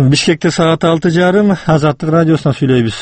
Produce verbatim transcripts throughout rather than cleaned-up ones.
Бишкекте саат алты жарым, Азаттык радиосуна сүйлөйбүз.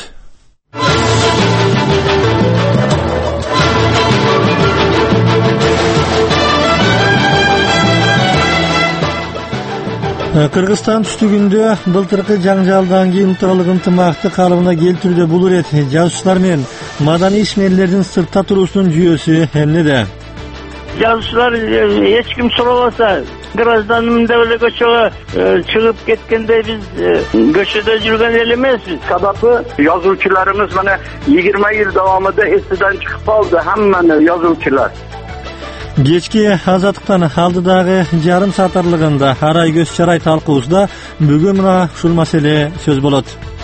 Кыргызстан түштүгүндө былтыркы жаңжалдан кийин улуттук ынтымакты калыбына келтирүүдө бул ирет жазуучулар менен маданий ишмерлердин сыртта туруусунун жүйөсү эмнеде? Жазуучулар эч ким сурабаса, гражданмын деп эле көчөгө чыгып кеткенде биз көчөдө жүргөн эл эмеспиз. Сабабы жазуучуларыбыз мына yigirma yıl давамында эстеден чыгып калды хамманы жазуучулар. Кечки Азаттыктан алдыдагы жарым саат аралыгында арай көз чарай талкуусуда бүгүн мына ушул маселе сөз болот.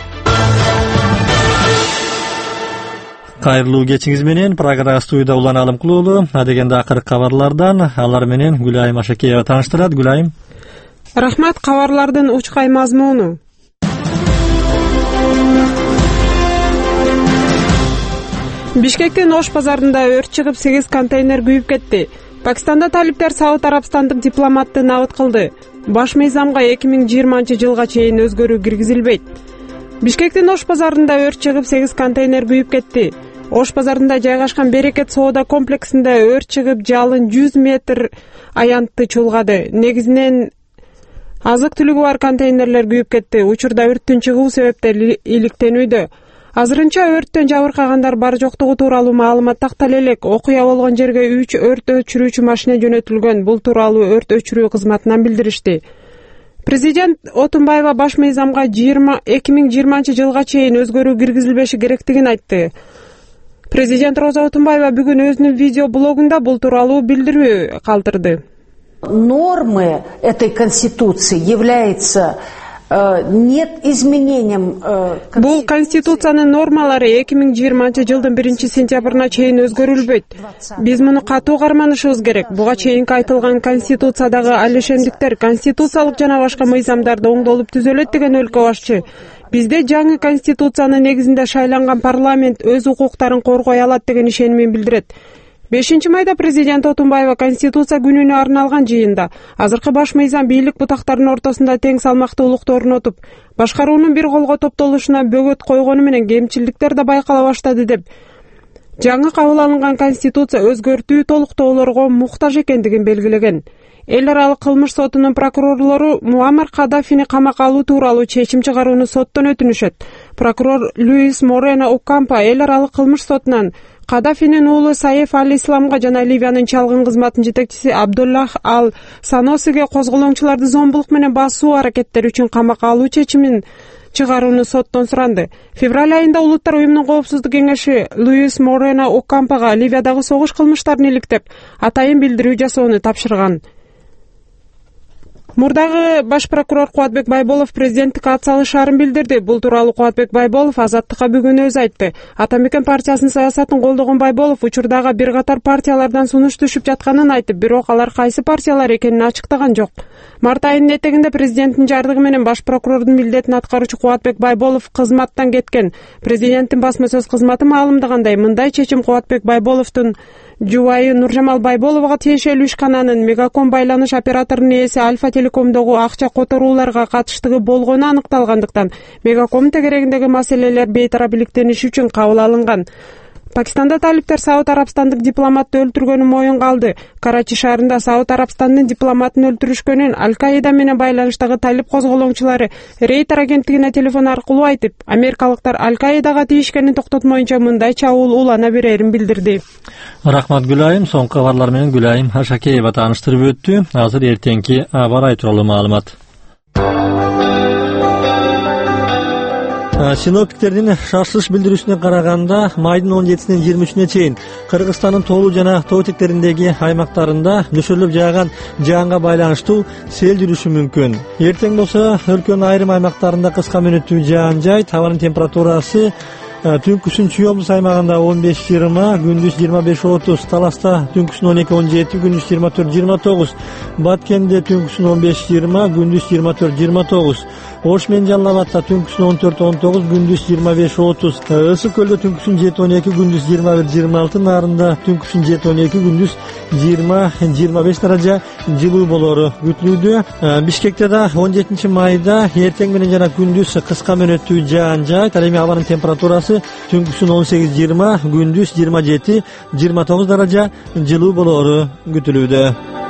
Кайрылуу кечиңиз менен программа студияда Улан Алымкулуу, адегенде акыркы кабарлардан алар менен Гүлайым Ашакеева тааныштырат. Гүлайым. Рахмат. Кабарлардын учкай мазмуну. Бишкектин Ош базарында өрт чыгып сегиз контейнер күйүп кетти. Пакистанда талиптер Сауд Арабстандык дипломатты набыт кылды. Баш мыйзамга эки миң жыйырманчы жылга чейин өзгөрүү киргизилбейт. Бишкектин Ош базарында өрт чыгып сегиз контейнер күйүп кетти. Ош базарында жайгашкан Берекет соода комплексинде өрт чыгып жалын жүз метр аянтты чулгады. Негизинен азык-түлүгү бар контейнерлер күйүп кетти. Учурда өрттүн чыгуу себептери иликтенүүдө. Азырынча өрттөн жабыркагандар бар жоктугу тууралуу маалымат тактала элек. Окуя болгон жерге үч өрт өчүрүүчү машина жөнөтүлгөн. Бул тууралуу өрт өчүрүү кызматынан билдиришти. Президент Отунбаева баш мыйзамга эки миң жыйырманчы жылга чейин өзгөрүү киргизилбеши керектигин айтты. Президент Роза Отунбаева бүгүн өзүнүн видео блогунда бул тууралуу билдирүү калтырды. Нормы этой конституции является нет изменением. Бул конституциянын нормалары эки миң жыйырманчы жылдын биринчи сентябрына чейин өзгөрүлбөйт. Биз муну катуу карманышыбыз керек. Буга чейинки айтылган конституциядагы алишендиктер конституциялык жана башка мыйзамдарды оңдолуп түзөлөт деген өлкө башчы. Бизде жаңы конституциянын негизинде шайланган парламент өз укуктарын коргой алат деген ишенимин билдирет. бешинчи майда президент Отунбаева Конституция күнүнө арналган жыйында азыркы баш мыйзам бийлик бутактарынын ортосунда тең салмактуулукту орнотуп, башкаруунун бир колго топтолушуна бөгөт койгону менен кемчиликтер да байкала баштады деп, жаңы кабыл алынган Конституция өзгөртүү толуктоолорго муктаж экендигин белгилеген. Эл аралык кылмыш сотунун прокурорлору Муаммар Кадафини камакка алуу тууралуу чечим чыгарууну соттон өтүнүшөт. Прокурор Луис Морено Окампа эл аралык кылмыш сотунан Кадафинин уулу Саеф Аль-Исламга жана Ливиянын чалгын кызматынын жетекчиси Абдуллах Ал-Саносиге козголоңчуларды зомбулук менен басуу аракеттери үчүн камакка алуу чечимин чыгарууну соттон суранды. Февраль айында Улуттар уюмунун коопсуздук кеңеши Луис Морено Окампага Ливиядагы согуш кылмыштарын иликтеп, атайын билдирүү жасоону тапшырган. Мурдагы баш прокурор Кубатбек Байболов президенттик ат салышаарын билдирди. Бул тууралуу Кубатбек Байболов Азаттыкка бүгүн өзү айтты. Ата Мекен партиясынын саясатын колдогон Байболов учурдагы бир катар партиялардан сунуш түшүп жатканын айтып, бирок алар кайсы партиялар экенин ачыктаган жок. Март айынын этегинде президенттин жардыгы менен баш прокурордун милдетин аткаруучу Кубатбек Байболов кызматтан кеткен. Президенттин басма сөз кызматы маалымдагандай, мындай чечим Кубатбек Байболовдун жубайы Нуржамал Байболовго тиешелүү ишкананын Мегаком байланыш операторунун ээси Альфа Телекомдогу акча которууларга катыштыгы болгону аныкталгандыктан Мегаком тегерегиндеги маселелер бейтараптылыктениши үчүн кабыл алынган. Пакистанда талиптер Сауд Арабстандык дипломатты өлтүргөнү моюнга алды. Карачи шаарында Сауд Арабстандын дипломатын өлтүрүшкөнүн Аль-Каида менен байланыштагы талип козголоңчулары Рейтер агенттигине телефон аркылуу айтып, америкалыктар Аль-Каидага тийишкенин токтотмоюнча мындай чабуул улана берерин билдирди. Рахмат Гүлайым. Соңку кабарлар менен Гүлайым Ашакеева тааныштырып өттү. Азыр эртеңки аба ырайы тууралуу маалымат. Синоптиктердин шашылыш билдирүүсүнө караганда, майдын он жетисинен жыйырма үчүнө чейин Кыргызстандын тоолуу жана тоо тектериндеги аймактарында нөшөрлөп жааган жаанга байланыштуу сел жүрүшү мүмкүн. Эртең болсо өлкөнүн айрым аймактарында кыска мөөнөттүү жаан жайт, абанын температурасы Түнкүсүн Чүй-Облус аймагында он беш жыйырма, күндүз жыйырма беш отуз, Таласта түнкүсүн он эки он жети, күндүз жыйырма төрт жыйырма тогуз, Баткенде түнкүсүн он беш жыйырма, күндүз жыйырма төрт жыйырма тогуз, Ош менен Жалал Абадта түнкүсүн он төрт он тогуз, күндүз жыйырма беш отуз, Ысык Көлдө түнкүсүн жети он эки, күндүз жыйырма бир жыйырма алты, Нарында түнкүсүн жети он эки, күндүз жыйырма жыйырма беш даража жылуу болору күтүлүүдө. Бишкекте да он жетинчи майда эртең менен жана күндүз кыска мөөнөттүү жаан жаайт. Ал эми абанын температурасы түнкүсүн он сегиз жыйырма, күндүз жыйырма жети жыйырма тогуз даража жылуу болору күтүлүүдө.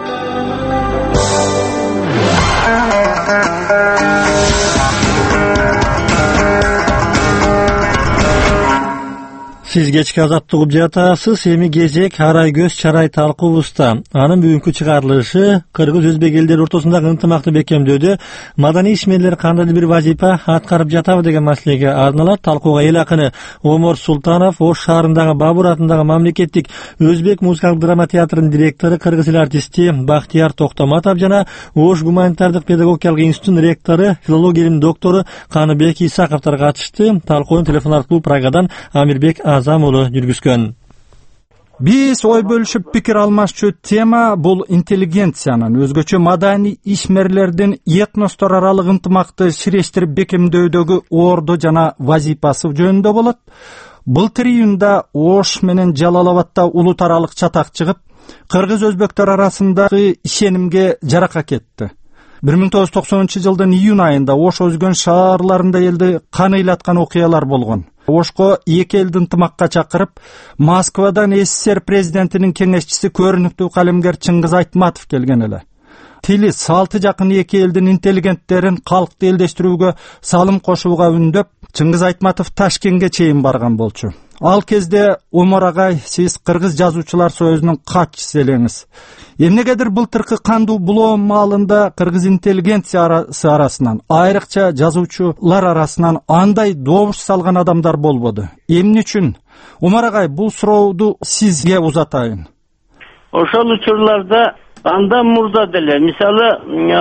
Сиз кечки азаттык угуп жатасыз. Эми кезек Арай көз чарай талкуубузда. Анын бүгүнкү чыгарылышы кыргыз өзбек элдери ортосундагы ынтымакты бекемдөөдө маданий ишмерлер кандайдыр бир вазифа аткарып жатабы деген маселеге арналат. Талкууга эл акыны Омор Султанов, Ош шаарындагы Бабур атындагы мамлекеттик өзбек музыкалык драма театрынын директору, кыргыз эл артисти Бактияр Токтоматов жана Ош гуманитардык педагогикалык институтунун ректору, филология илиминин доктору Каныбек Исаковдор катышты. Талкууну телефон аркылуу Прагадан Амирбек Азамулу жүргүзгөн. Биз ой бөлүшүп пикир алмашчу тема бул интеллигенциянын, өзгөчө маданий ишмерлердин этностор аралык ынтымакты ширештирип бекемдөөдөгү орду жана вазифасы жөнүндө болот. Былтыр июнда Ош менен Жалал Абадта улут аралык чатак чыгып, кыргыз өзбектер арасындагы ишенимге жарака кетти. бир миң тогуз жүз токсонунчу жылдын июнь айында Ош өзгөн шаарларында элди каныйлаткан окуялар болгон. Ошко эки элди ынтымакка чакырып, Москвадан СССР президентинин кеңешчиси көрүнүктүү калемгер Чыңгыз Айтматов келген эле. Тили, салты жакын эки элдин интеллигенттерин калкты элдештирүүгө, салым кошууга үндөп, Чыңгыз Айтматов Ташкентке чейин барган болчу. Ал кезде Омор агай, сиз Кыргыз жазуучулар союзунун катчысы элеңиз. Эмнегедир былтыркы кандуу булоо маалында кыргыз интеллигенциясы арасынан, айрыкча жазуучулар арасынан андай добуш салган адамдар болбоду. Эмне үчүн? Омор агай, бул сурооду сизге узатайын. Ошол учурларда андан мурда деле, мисалы,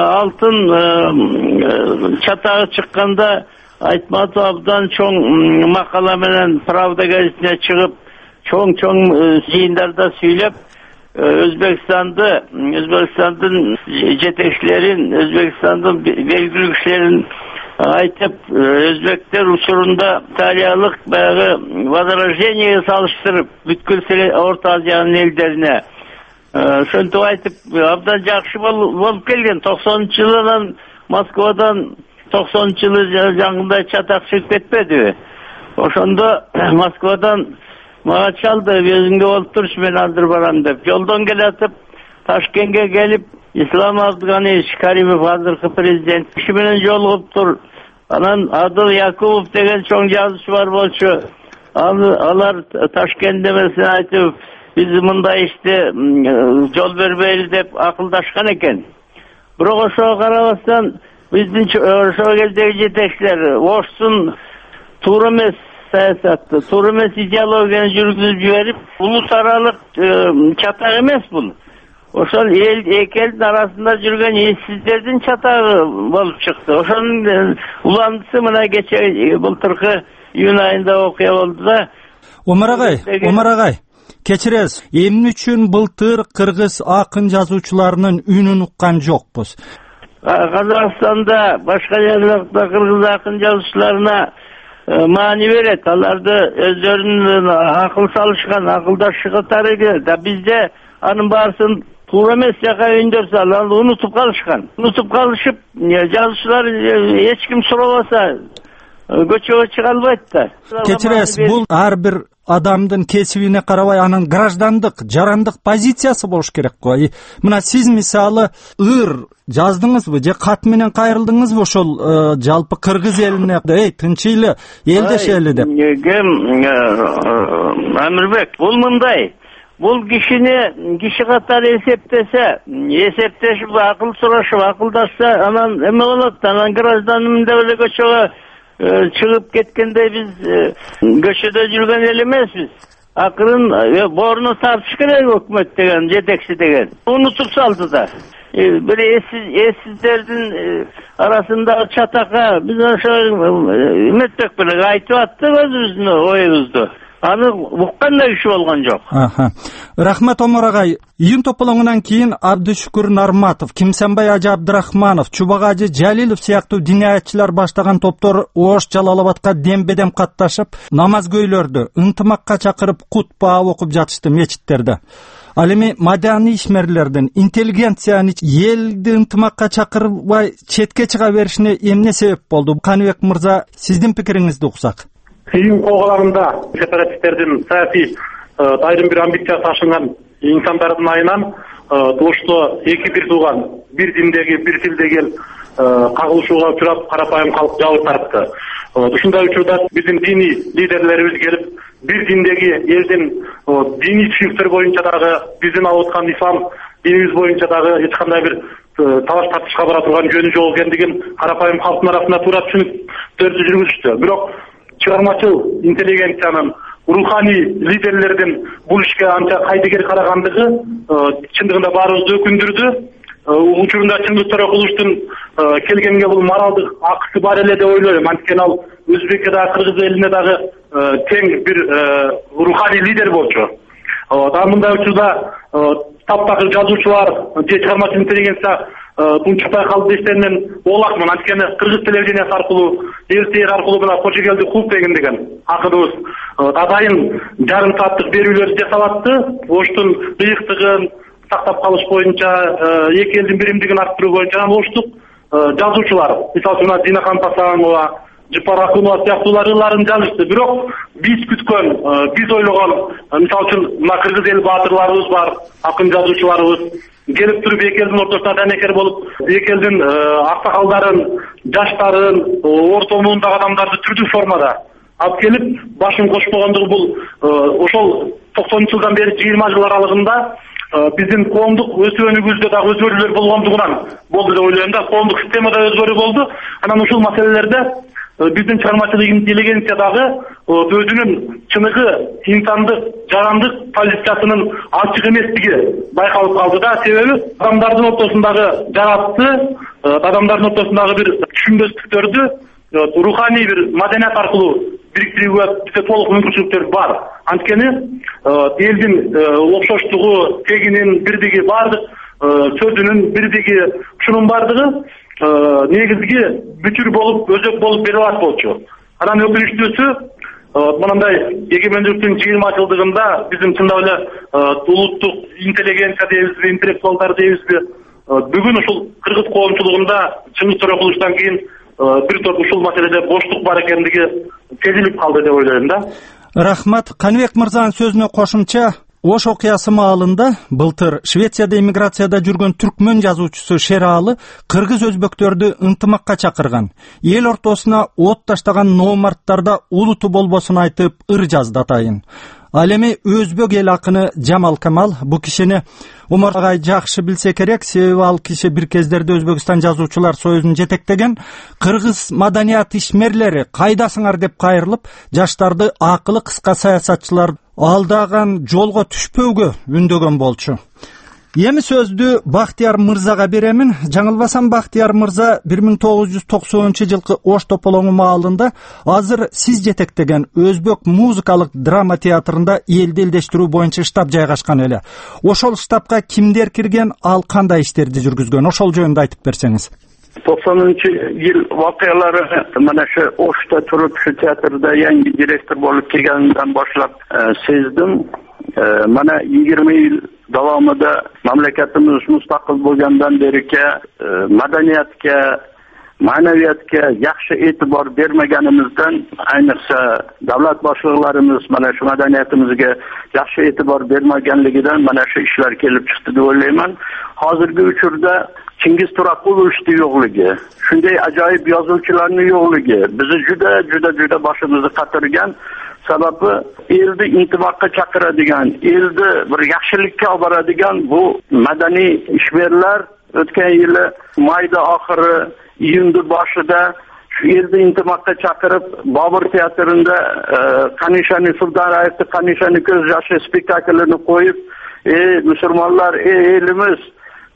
алтын чатагы чыкканда Айтматов абдан чоң макала менен Правда газетине чыгып, чоң-чоң жыйындарда сүйлөп, Өзбекстанды, Өзбекстандын жетекчилерин, Өзбекстандын белгилүү кишилерин айтып, өзбектер учурунда италиялык баягы возрождение салыштырып, бүткүл Орто Азиянын элдерине ошентип айтып, абдан жакшы болуп келген. токсонунчу жылынан Москвадан токсонунчу жылы жаңында чатак чыгып кетпедиби? Ошондо Москвадан мага чалды, өзүңдө болуп турчу, мен азыр барам деп. Жолдон келатып, Ташкентке келип, Ислам Абдыганиевич Каримов азыркы президент киши менен жолугуп тур. Анан Адыл Якубов деген чоң жазуучу бар болчу. Алар Ташкентте меселе айтып, биз мындай иште жол бербейли деп акылдашкан экен. Бирок ошого карабастан биздин ошол кездеги жетекчилер Оштун туура эмес саясатты, туура эмес идеологияны жүргүзүп жиберип, улут аралык чатак эмес бул. Ошол эл эки элдин арасында жүргөн эссиздердин чатагы болуп чыкты. Ошонун уландысы мына кече былтыркы июнь айында окуя болду да. Омор агай, Омор агай, кечиресиз, эмне үчүн былтыр кыргыз акын жазуучуларынын үнүн уккан жокпуз? Казакстанда, башка жерлерде кыргыз акын жазуучуларына маани берет. Аларды өздөрүнүн акыл салышкан, акылдашкан тарыгы да, бизде анын баарысын туура эмес жака өндөр салып, унутуп калышкан. Унутуп калышып, жазуучулар эч ким сурабаса көчөгө чыга албайт да. Кечиресиз, бул ар бир адамдын кесибине карабай анын граждандык, жарандык позициясы болуш керек го. Мына сиз мисалы ыр жаздыңызбы же кат менен кайрылдыңызбы ошол жалпы кыргыз элине, эй, тынчыйлы, элдешели деп? Кем Амирбек, бул мындай. Бул кишини киши катары эсептесе, эсептешип, акыл сурашып, акылдашса, анан эме болот, анан гражданымын деп эле көчөгө чыгып кеткенде биз көчөдө жүргөн эл эмеспиз. Акырын борну тартыш керек өкмөт деген, жетекчи деген. Унутуп салды да. e, böyle eşsiz, eşsizlerden e, arasında çataka biz aşağı ümmet dökbürük aytып attık özümüzdün oyubuzdu. Аны уккандай иши болгон жок. Аха. Рахмат Омар агай. Июнь тополоңунан кийин Абдышүкүр Нарматов, Кимсенбай Ажы Абдрахманов, Чубак Ажы Жалилов сыяктуу диниятчылар баштаган топтор Ош Жалалабадка дембедем катташып, намазгөйлөрдү ынтымакка чакырып кутба окуп жатышты мечиттерде. Ал эми мадани ишмерлердин, интеллигенциянын элди ынтымакка чакырбай четке чыга беришине эмне себеп болду? Каныбек мырза, сиздин пикириңизди уксак. Июнь колголарында сепаратисттердин саясий айрым бир амбиция ташынган инсандардын айынан ошто эки бир тууган, бир диндеги, бир тилдеги эл кагылышууга учурап, карапайым калк жабыр тарпты. Ушундай учурда биздин диний лидерлерибиз келип, бир диндеги элдин диний түшүнүктөр боюнча дагы биздин алып аткан ислам динибиз боюнча дагы эч кандай бир талаш тартышка бара турган жөнү жок экендигин карапайым калктын арасында туура түшүнүктөрдү жүргүзүштү. Бирок чыгармачыл интеллигенциянын, руханий лидерлердин бул ишке анча кайдыгер карагандыгы чындыгында баарыбызды өкүндүрдү. Учурунда чындыктар окулуштун келгенге бул моралдык акысы бар эле деп ойлойм. Анткени ал Өзбекке дагы, Кыргыз элине дагы тең бир руханий лидер болчу. Дагы мындай учурда таптакыр жазуучулар же чыгармачыл интеллигенция тунчукпай калды десеммен оолакмын. Анткени Кыргыз телевидениясы аркылуу, эл аркылуу мына Кожогелди кууп деген деген акыбыз атайын жарым сааттык берүүлөр жасалатты. Оштун быйыктыгын сактап калыш боюнча, эки элдин биримдигин арттыруу боюнча Оштук жазуучулар, мисалы үчүн Динахан Пасанова, Жыпар Акунова сыяктуулар ырларын жазышты. Бирок биз күткөн, биз ойлогон, мисалы үчүн мына Кыргыз эл баатырларыбыз бар, акын жазуучуларыбыз келип туруп эки элдин ортосуна данекер болуп, эки элдин аксакалдарын, жаштарын, орто муундагы адамдарды түрдүү формада алып келип, башын кошпогондугу бул ошол токсонунчу жылдан бери жыйырма жыл аралыгында биздин коомдук өсүүбүздө дагы өзгөрүүлөр болгондугунан болду деп ойлойм да. Коомдук системада өзгөрүү болду. Анан ушул маселелерде биздин чыгармачылык интеллигенция дагы өзүнүн чыныгы инсандык, жарандык позициясынын ачык эместиги байкалып калды да. Себеби адамдардын ортосундагы жаратты, адамдардын ортосундагы бир түшүнбөстүктөрдү руханий бир маданият аркылуу бириктирүүгө бизде толук мүмкүнчүлүктөр бар. Анткени элдин окшоштугу, тегинин бирдиги, баардык сөзүнүн бирдиги, ушунун баардыгы негизги бүтүр болуп, өзөк болуп берип алат болчу. Анан өкүнүчтүүсү мындай эгемендүүлүктүн жыйырма жылдыгында биздин чындап эле улуттук интеллигенция дейбизби, интеллектуалдар дейбизби, бүгүн ушул кыргыз коомчулугунда чындыктар окулуштан кийин бир топ ушул маселеде боштук бар экендиги сезилип калды деп ойлойм да. Рахмат. Каныбек мырзанын сөзүнө кошумча, Ош окуясы маалында былтыр Швецияда эмиграцияда жүргөн түркмөн жазуучусу Шералы кыргыз өзбөктөрдү ынтымакка чакырган. Эл ортосуна от таштаган номарттарда улуту болбосун айтып ыр жазды атайын. Ал эми өзбек эл акыны Жамал Камал бу кишини Омар агай жакшы билсе керек, себеби ал киши бир кездерде Өзбекстан жазуучулар союзун жетектеген. Кыргыз маданият ишмерлери кайдасыңар деп кайрылып, жаштарды акылы кыска саясатчылар алдаган жолго түшпөөгө үндөгөн болчу. Эми сөздү Бактияр мырзага беремин. Жаңылбасам, Бактияр мырза бир миң тогуз жүз токсонунчу жылкы Ош тополоңу маалында азыр сиз жетектеген өзбек музыкалык драма театрында элди элдештирүү боюнча штаб жайгашкан эле. Ошол штабка кимдер кирген, ал кандай иштерди жүргүзгөн? Ошол жөнүндө айтып берсеңиз. токсонунчу жыл вакыялары мына шу Ошто туруп шу театрда yangi директор болуп келгенден башлап сездим. Mana yigirma yil davomida mamlakatimiz mustaqil bo'lgandan beri madaniyatga, ma'naviyatga yaxshi e'tibor bermaganimizdan, ayniqsa davlat boshliqlarimiz mana shu madaniyatimizga yaxshi e'tibor bermaganligidan mana shu ishlar kelib chiqdi deb o'ylayman. Hozirgi uchurda Chingiz To'raqulovning yo'qligi, shunday ajoyib yozuvchilarning yo'qligi bizni juda juda juda boshimizni qatirgan. Sababi elni intimoqqa chaqiradigan, elni bir yaxshilikka olib boradigan bu madaniy ishberlar o'tgan yili mayda oxiri, iyunda boshida shu elni intimoqqa chaqirib Bobur teatrida Qanishani Sultonayevni Qanishani ko'z yoshi spektaklini qo'yib, ey musulmonlar, ey elimiz,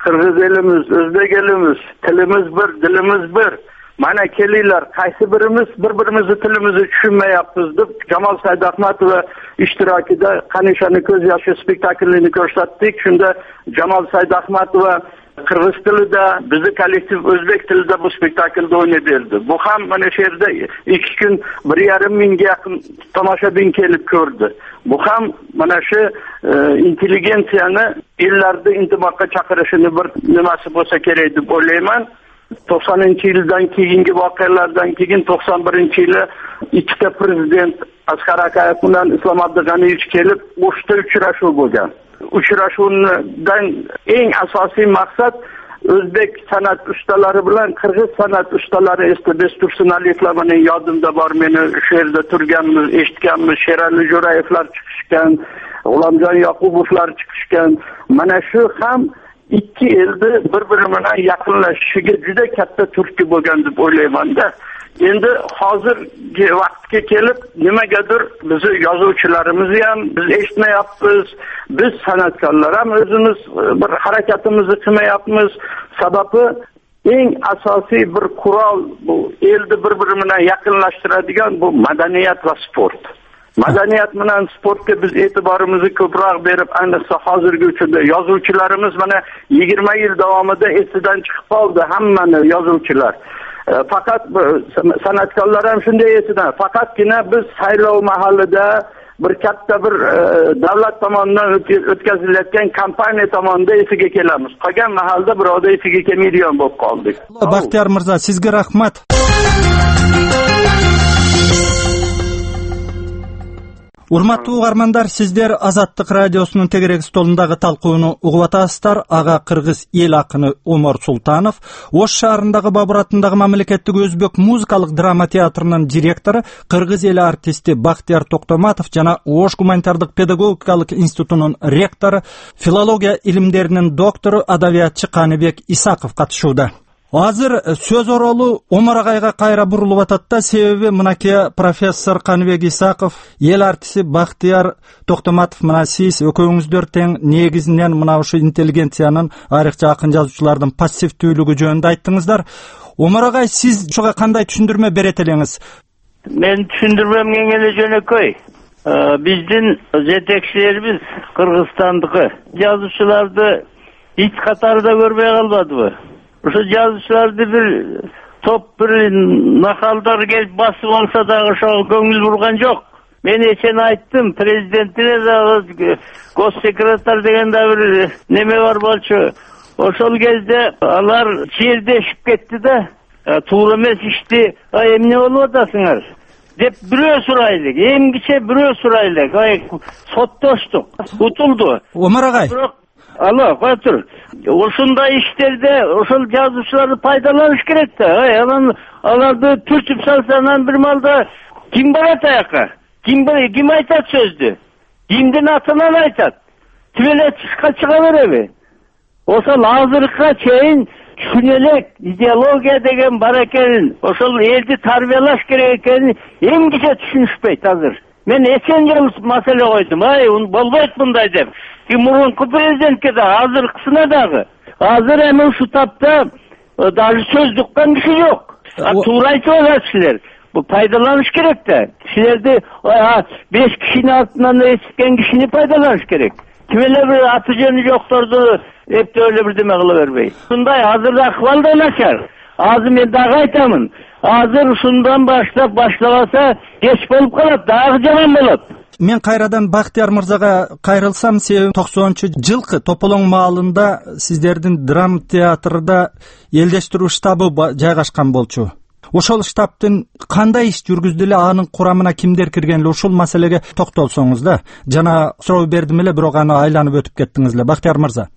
Kırgız elimiz, Özbek elimiz, tilimiz bir, dilimiz bir. Mana kelinglar, qaysi birimiz bir-birimizni tilimizni tushunmayapmiz deb Jamol Saidahmetova ishtirokida Kanishani ko'z yoshi spektaklini ko'rsatdik. Shunda Jamol Saidahmetova Qirg'iz tilida, bizi kollektiv o'zbek tilida bu spektaklda o'ynab berdi. Bu ham mana shu yerda ikki kun bir yarim mingga yaqin tomoshabin kelib ko'rdi. Bu ham mana shu intelligensiyani ellarda intimoqqa chaqirishini bir nimasi bo'lsa kerak deb o'ylayman. to'qsoninchi yildan keyingi voqealardan keyin to'qson birinchi yili ikkita prezident Asqar Akayev bilan Islom Abdug'aniyevich kelib o'shda uchrashuv bo'lgan. Uchrashuvdan eng asosiy maqsad o'zbek san'at ustalari bilan qirg'iz san'at ustalari Estabes Tursunaliyevlarning yodimda bor, meni shu yerda turganmiz, eshitganmiz, Sherali Jo'rayevlar chiqishgan, G'ulomjon Yoqubovlar chiqishgan. Mana shu ham ikki elni bir-biri bilan yaqinlashishiga juda katta turtki bo'lgan deb o'ylayman-da. Endi hozirgi vaqtga kelib nimagadir bizni yozuvchilarimizni ham biz eshitmayapmiz, biz san'atkorlar ham o'zimiz bir harakatimizni qilmayapmiz. Sababi eng asosiy bir qurol bu elni bir-biri bilan yaqinlashtiradigan bu madaniyat va sport. Madaniyat bilan sportga biz e'tiborimizni ko'proq berib, ayniqsa hozirgi uchunda yozuvchilarimiz mana yigirma yil davomida esidan chiqib qoldi hammani yozuvchilar. Faqat san'atkorlar ham shunday esidan, faqatgina biz saylov mahallida bir katta bir davlat tomonidan o'tkazilayotgan kampaniya tomonidan esiga kelamiz. Qolgan mahallada birovda esiga kelmaydigan bo'lib qoldik. Baxtiyor mirzo, sizga rahmat. Урматтуу угармандар, сиздер Азаттык радиосунун тегерек столундагы талкууну угуп атасыздар. Ага кыргыз эл акыны Омар Султанов, Ош шаарындагы Бабур атындагы мамлекеттик өзбек музыкалык драма театрынын директору, кыргыз эл артисти Бактияр Токтоматов жана Ош гуманитардык педагогикалык институтунун ректору, филология илимдеринин доктору, адабиятчы Каныбек Исаков катышууда. Азыр сөз оролу Омар агайга кайра бурулуп атат да, себеби мынакей профессор Каныбек Исаков, эл артисти Бактияр Токтоматов мына сиз экөөңүздөр тең негизинен мына ушу интеллигенциянын, айрыкча акын жазуучулардын пассивдүүлүгү жөнүндө айттыңыздар. Омар агай, сиз ушуга кандай түшүндүрмө берет элеңиз? Мен түшүндүрмөм эле жөнөкөй. Биздин жетекчилерибиз Кыргызстандыкы жазуучуларды эч катарда көрбөй калбадыбы? Ошо жазуучуларды bir топ bir накалдар келип басып алса дагы ошого көңүл бурган жок. Мен эчен айттым, президентине дагы госсекретарь деген да bir неме бар болчу. Ошол кезде алар жердешип кетти да, туура эмес ишти, ай эмне болуп атасыңар деп бирөө сурайлык, эң киче бирөө сурайлык, ай соттоштук, утулду. Омар агай, Alo, Fatır. Ошундай иштерде ошол жазуучуларды пайдаланыш керек да. Ай, анан аларды түртүп салсанан бир малда ким барат аяка? Ким бар, ким айтат сөздү? Кимдин атынан айтат? Тиле чыкка чыга береби? Ошол азыркыга чейин түшүнөлөк идеология деген бар экенин, ошол элди тарбиялаш керек экенин эң киче түшүнүшпөйт азыр. Мен эчен жыл маселе койдум. Ай, болбойт мындай деп. Мурунку президентке да, азыркысына дагы. Азыр эми ушу тапта даже сөз уккан киши жок. Туура айтып атасыздар. Бул пайдаланыш керек да. Кишилерди беш кишинин артынан эситкен кишини пайдаланыш керек. Кимелер бир аты жөнү жокторду эптөөлө бирдеме кыла бербей. Ушундай азыр акыбал да начар. Азыр мен дагы айтамын. Азыр ушундан баштап башталаса кеч болуп калат, дагы жаман болот. Мен кайрадан Бактияр мырзага кайрылсам, себеби токсонунчу жылкы Тополоң маалында сиздердин драма театрда элдештирүү штабы жайгашкан болчу. Ошол штабтын кандай иш жүргүздү эле, анын курамына кимдер кирген эле, ушул маселеге токтолсоңуз да. Жана суроо бердим эле, бирок аны айланып өтүп кеттиңиз эле. Бактияр мырза.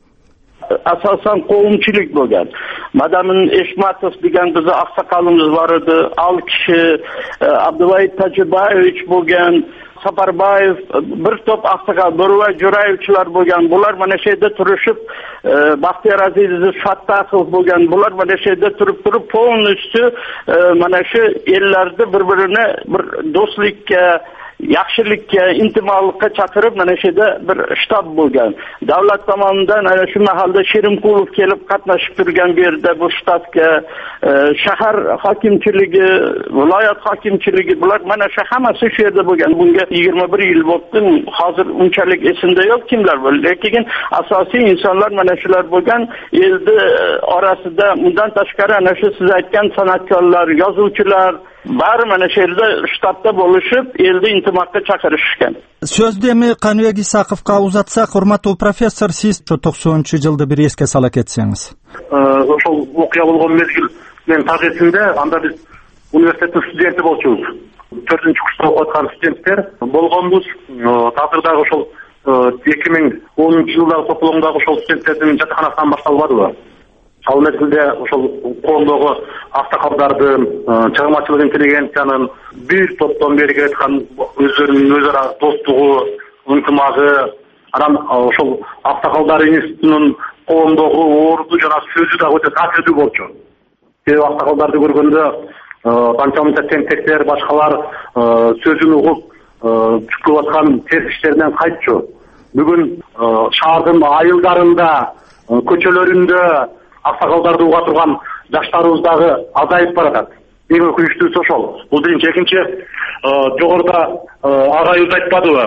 Asasan qo'mchilik bo'lgan. Madamin Eshmatov degan bizni oqsoqolimiz bor edi. Al kishi Abduvayit Tajibayevich bo'lgan, Saparbayev, bir top oqsoqol, Bo'rva Jo'rayevchilar bo'lgan. Bular mana shu yerda turishib, Baxtiyor Azizov, Fattahov bo'lgan. Bular mana shu yerda turib turib polnistu mana shu ellarda bir-birini bir do'stlikka yaxshilikka, intimollikqa chaqirib mana shu yerda bir shtab bo'lgan. Davlat tomonidan ana shu mahalda Shirinqulov kelib qatnashib turgan bu yerda bu shtabga shahar hokimchiligi, viloyat hokimchiligi bular mana shu hammasi shu yerda bo'lgan. Bunga yigirma bir yil bo'ldi. Hozir unchalik esimda yo'q kimlar bor. Lekin asosiy insonlar mana shular bo'lgan. Eldi orasida undan tashqari ana shu siz aytgan san'atkorlar, yozuvchilar bari mana shu yerda shtabda bo'lishib, elni intimoqqa chaqirishgan. So'zni endi Qanibek Isaqovga uzatsak, hurmatli professor, siz to'qsoninchi yilda bir esga sala ketsangiz. O'sha o'qiya bo'lgan mezgil men taqdirinde anda biz universitetin studenti bolчубуз. to'rtinchi kursda o'qiyotgan studentler bo'lganmiz. Taqdirdagi o'sha ikki ming o'ninchi yildagi to'plamdagi o'sha studentlerning жатаканасынан башталбадыбы? Ал мезгилде ошол коомдогу автокалдардын, чыгармачылык интеллигенциянын бир топтон бери келаткан өздөрүнүн өз ара достугу, ынтымагы, анан ошол автокалдар институтунун коомдогу орду жана сөзү да өтө таасирдүү болчу. Себеби автокалдарды көргөндө канча мынча тентектер, башкалар сөзүн угуп чыкып аткан терс иштеринен кайтчу. Бүгүн шаардын айылдарында, көчөлөрүндө автокалдарды уга турган жаштарыбыз дагы азайып баратат. Эң өкүнүчтүүсү ошол. Бул биринчи, экинчи, жогоруда агайыбыз айтпадыбы?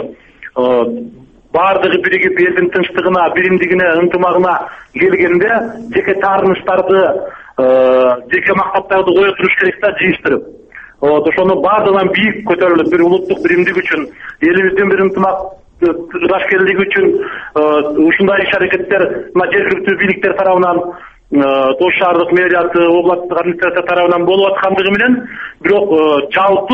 Бардыгы биригип элдин тынчтыгына, биримдигине, ынтымагына келгенде жеке таарыныштарды, жеке мактаптарды кое туруш керек да жыйыштырып. Ошону бардыгынан бийик көтөрүлүп, бир улуттук биримдик үчүн, элибиздин бир ынтымак рашкерлиги үчүн ушундай иш-аракеттер жергиликтүү бийликтер тарабынан, Тош шаардык мэриясы, областтык администрация тарабынан болуп аткандыгы менен, бирок жалпы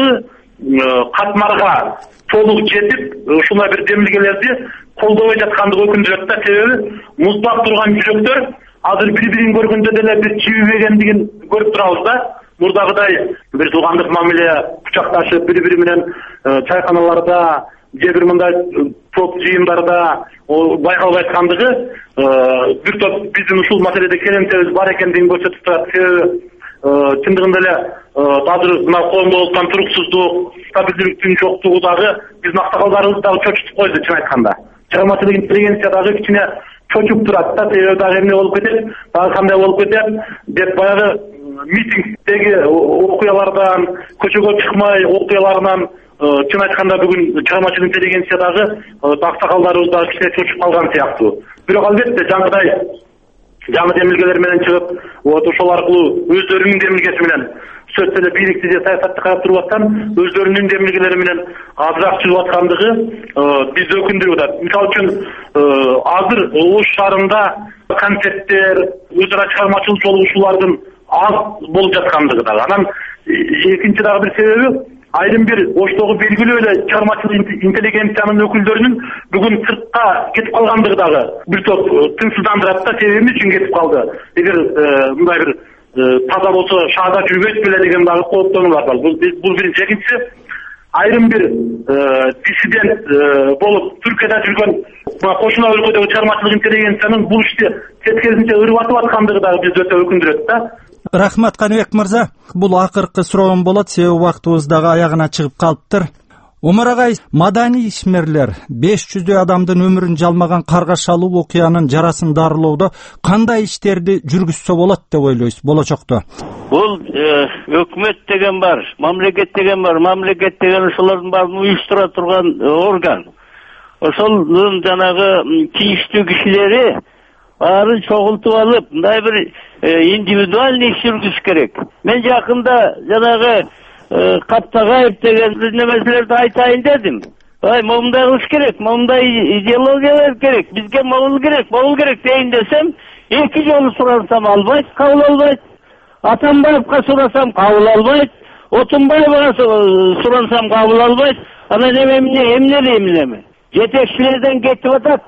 катмарга толук жетип, ушундай бир демилгелерди колдобой жаткандыгы өкүндүрөт да. Себеби муздап турган жүрөктөр азыр бири-бирин көргөндө деле бир чибибегендигин көрүп турабыз да. Мурдагыдай бир туугандык мамиле, кучакташып, бири-бири менен чайканаларда, же бир мындай топ жыйындарда байкалып айткандыгы бир топ биздин ушул маселеде келемтебиз бар экендигин көрсөтүп турат. Себеби чындыгында эле азыр мына коомдо болгон туруксуздук, стабилдүүлүктүн жоктугу дагы биздин автокалдарыбызды дагы чочутуп койду, чын айтканда. Чыгармачылык интеллигенция дагы кичине чочуп турат да. Себеби дагы эмне болуп кетет, дагы кандай болуп кетет деп баягы митингдеги окуялардан, көчөгө чыкмай окуяларынан чын айтканда бүгүн чыгармачылык интеллигенция дагы автокалдарыбыз дагы кичине чочуп калган сыяктуу. Бирок албетте жаңыдай жаңы демилгелер менен чыгып, ошол аркылуу өздөрүнүн демилгеси менен сөзсүз эле бийликти же саясатты карап туруп аткан өздөрүнүн демилгелери менен азыраак чыгып аткандыгы бизди өкүндүрүп атат. Мисалы үчүн азыр Ош шаарында концерттер, өз ара чыгармачылык жолугушуулардын аз болуп жаткандыгы дагы. Анан экинчи дагы бир себеби айрым бир Оштогу белгилүү эле чыгармачылык интеллигенциянын өкүлдөрүнүн бүгүн сыртка кетип калгандыгы дагы бир топ тынчсыздандырат да. Себеби эмне үчүн кетип калды? Эгер мындай бир таза болсо шаарда жүрбөйт беле деген дагы кооптонуулар бар. Бул биринчи. Экинчиси, айрым бир диссидент болуп Түркияда жүргөн кошуна өлкөдөгү чыгармачылык интеллигенциянын бул ишти четкерисинче ырбатып аткандыгы дагы бизди өтө өкүндүрөт да. Рахмат Qanibek мырза. Бул акыркы суроом болот, себеби убактыбыз дагы аягына чыгып калыптыр. Омар агай, маданий ишмерлер беш жүздөй адамдын өмүрүн жалмаган каргашалуу окуянын жарасын дарылоодо кандай иштерди жүргүзсө болот деп ойлойсуз болочокто? Бул өкмөт деген бар, мамлекет деген бар. Мамлекет деген ошолордун баарын уюштура турган орган. Ошолдун жанагы тийиштүү кишилери баарын чогултуп алып, мындай бир индивидуальный иш жүргүзүш керек. Мен жакында жанагы Каптагаев деген немеселерди айтайын дедим. Ай, момундай кылыш керек, момундай идеологиялар керек, бизге могул керек, могул керек дейин десем, эки жолу сурасам албайт, кабыл албайт. Атамбаевка сурасам кабыл албайт, Отунбаевга сурансам кабыл албайт. Анан эмне эмне дейм эми? Жетекчилерден кетип атат.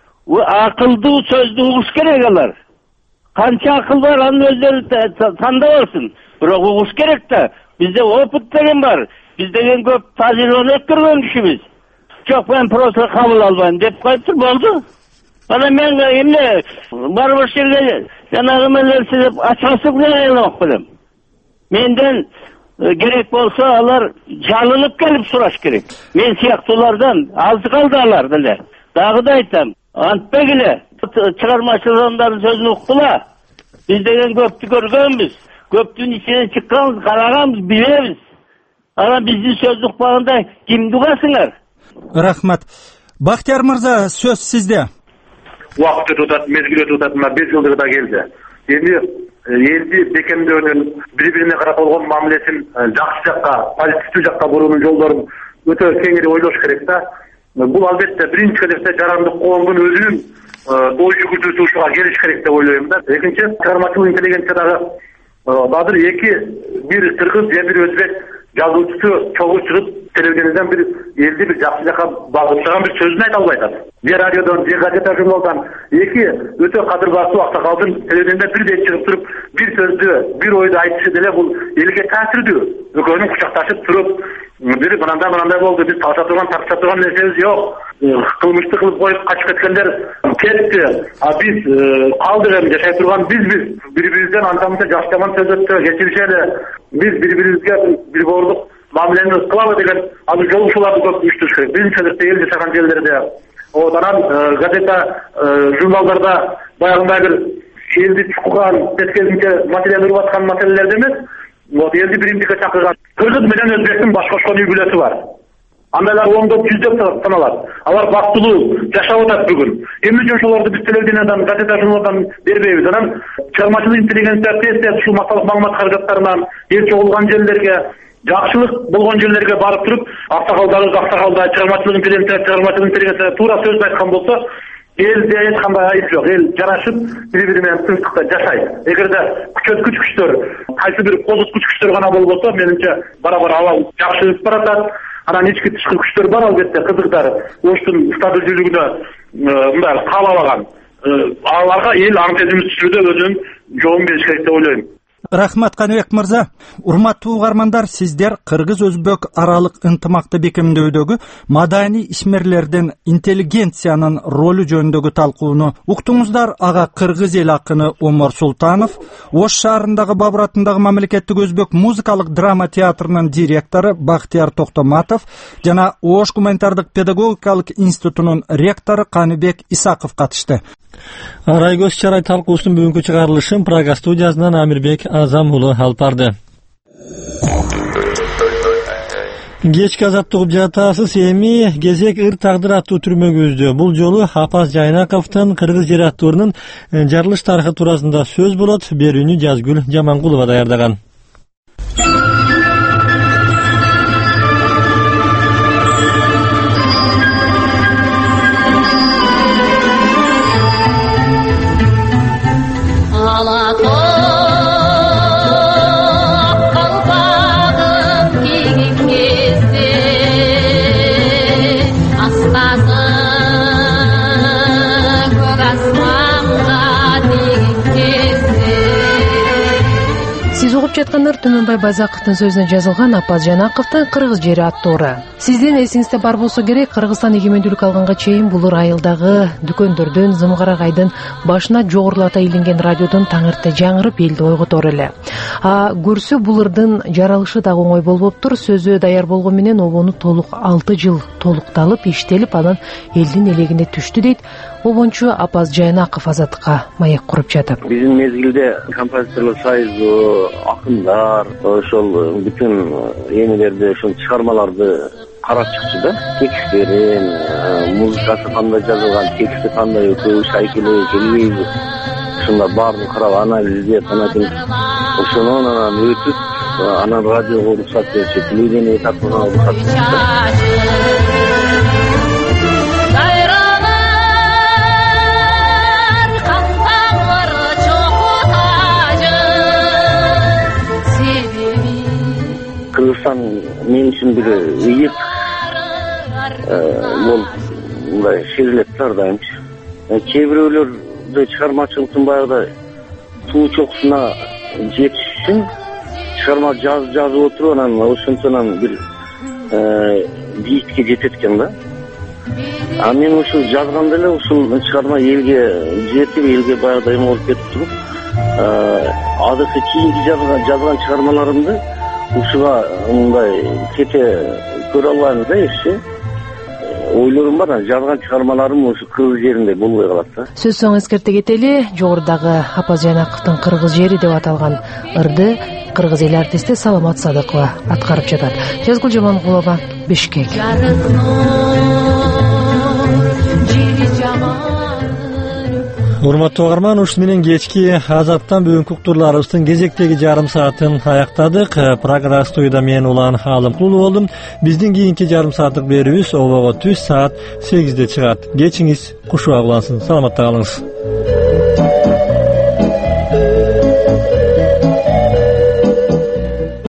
Акылдуу сөздү угуш керек алар. Канча акыл бар, анын өздөрү тандабасын. Бирок угуш керек да. Bizde опыт деген бар. Biz деген көп тажрыйбаны өткөргөн кишибиз. Жок, мен просто кабыл албайм деп коюптур, болду. Анан мен эмне барбыр жерге жанагы мелерси деп ачасып элеп келем. Менден gerek bolsa alar jalınıp gelip suraş gerek. Men siyaktulardan azı kaldı alar dile. Dagı da aytam. Antbegile çıkarmaçılarından sözünü uktular. Biz degen köptü görgönbüz. Köptün içine çıkkanız, karaganbız, bileriz. Ana bizni sözdük bağında kim dugasınlar? Rahmat. Bahtiyar Mırza, söz sizde. Vakti tutat, mezgili tutat, beş yıldır da geldi. Endi eldi bekemдөөнүн бири-бирине карап болгон мамилесин жакшы жакка, позитивдүү жакка буруунун жолдорун өтө кеңири ойлош керек да. Бул албетте биринчи кезекте жарандык коомдун өзүнүн ой жүгүртүүсүгө келиш керек деп ойлойм да. Экинчи, чыгармачылык интеллигенциядагы баадыр эки бир кыргыз же бир өзбек жазуучусу чогуу чыгып телевиденияден бир элди бир жакшы жака багыттаган бир сөзүн айта албай атат. Же радиодон, же газета журналдан эки өтө кадырбастуу аксакалдын телевиденияден бирдей чыгып туруп бир сөздү, бир ойду айтышы деле бул элге таасирдүү. Экөөнүн кучакташып туруп, бири мынандай мынандай болду, биз тартса турган, тартса турган нерсебиз жок. Кылмышты кылып коюп качып кеткендер кетти. А биз калдык эми жашай турган бизбиз. Бири-бирибизден антамызда жакшы жаман сөз өттү, кечиришели. Биз бири-бирибизге бир боордук мамилени кылабы деген азыр жолугушууларды көп уюштуруш керек. Биринчи кезекте эл жашаган жерлерде, анан газета, журналдарда баягындай бир элди чуккан, тескерисинче материал берип аткан маселелерде эмес, вот элди биримдикке чакырган. Кыргыз менен өзбектин баш кошкон үй бүлөсү бар. Андайлар оңдоп жүздөп саналат. Алар бактылуу жашап атат бүгүн. Эмне үчүн ошолорду биз телевидениyadan, газета, журналдан бербейбиз? Анан чыгармачылык интеллигенция тез-тез ушул массалык маалымат каражаттарынан эл чогулган жерлерге, жакшылык болгон жерлерге барып туруп, аксакалдарыбыз аксакалда, чыгармачылык интеллигенция, чыгармачылык интеллигенция туура сөз айткан болсо, элде эч кандай айып жок. Эл жарашып, бири-бири менен тынчтыкта жашайт. Эгерде күчөткүч күчтөр, кайсы бир козуткуч күчтөр гана болбосо, менимче бара-бара абал жакшырып баратат. Анан ички тышкы күчтөр бар албетте, кызыктар. Оштун стабилдүүлүгүнө мындай каалабаган. Аларга эл аңтезимиз түшүрүүдө өзүнүн жолун бериш керек деп ойлойм. Рахмат, Каныбек мырза. Урматтуу угармандар, сиздер кыргыз-өзбек аралык ынтымакты бекемдөөдөгү маданий ишмерлердин интеллигенциянын ролу жөнүндөгү талкууну уктуңуздар. Ага кыргыз эл акыны Омар Султанов, Ош шаарындагы Бабур атындагы мамлекеттик өзбек музыкалык драма театрынын директору Бактияр Токтоматов жана Ош гуманитардык педагогикалык институтунун ректору Каныбек Исаков катышты. Райгөз чарай талкуусунун бүгүнкү чыгарылышын Прага студиясынан Амирбек Азам уулу алып барды. Кечки азаттык угуп жатасыз. Эми кезек ыр тагдыр аттуу түрмөгүбүздө. Бул жолу Апаз Жайнаковдун кыргыз жер аттуурунун жарылыш тарыхы туурасында сөз болот. Берүүнү Жазгүл Жамангулова даярдаган. Жаткандар Түмөнбай Байзаковдун сөзүнө жазылган Апаз Жайнаковдун кыргыз жери аттууру. Сиздин эсиңизде бар болсо керек, Кыргызстан эгемендүүлүк алганга чейин бул айылдагы дүкөндөрдүн, зымгарагайдын башына жогорулата иленген радиодон таңырты жаңырып элди ойготор эле. А көрсө бул ырдын жаралышы дагы оңой болбоптур. Сөзү даяр болгон менен обону толук алты жыл толукталып, иштелип, анан элдин элегине түштү дейт обончу Апаз Жайнаков Азаттыкка маек куруп жатып. Биздин мезгилде композиторлор союзу, акындар, ошол бүтүн эмелерди, ошол чыгармаларды карап чыкты да. Тексттерин, музыкасы кандай жазылган, тексти кандай өтүү, шайкелеби, келбейби. Ушунда баарын карап анализдеп, анан ошонун анан өтүп, анан радиого уруксат беришти, телевидение этапына уруксат беришти. Кыргызстан мен үчүн бир ыйык болуп мындай сезилет да ар дайымчы. Кээ бирөөлөрдө чыгармачылыктын баягыда суу чокусуна жетиш үчүн чыгарма жазып жазып отуруп, анан ошентсен бир бийтикке жетет экен да. А мен ушул жазганда эле ушул чыгарма элге жетип, элге баягыдай эме болуп кетип туруп, азыркы кийинки жазган чыгармаларымды ушуга мындай кете көрө албайм да эчи. Ойлорум бар, жазган чыгармаларым ушу кыргыз жеринде болбой калат да. Сөз соң эскерте кетели, жогорудагы Апаз Жайнаковдун кыргыз жери деп аталган ырды кыргыз эл артисти Саламат Садыкова аткарып жатат. Жазгул Жамангулова, Бишкек. Урматтуу угарман, ушун менен кечки азаптан бүгүнкү уктурларыбыздын кезектеги жарым саатын аяктадык. Программа студияда мен Улан Алымкулов болдум. Биздин кийинки жарым сааттык берүүбүз обого түз саат сегизде чыгат. Кечиңиз кушуак улансын. Саламатта калыңыз.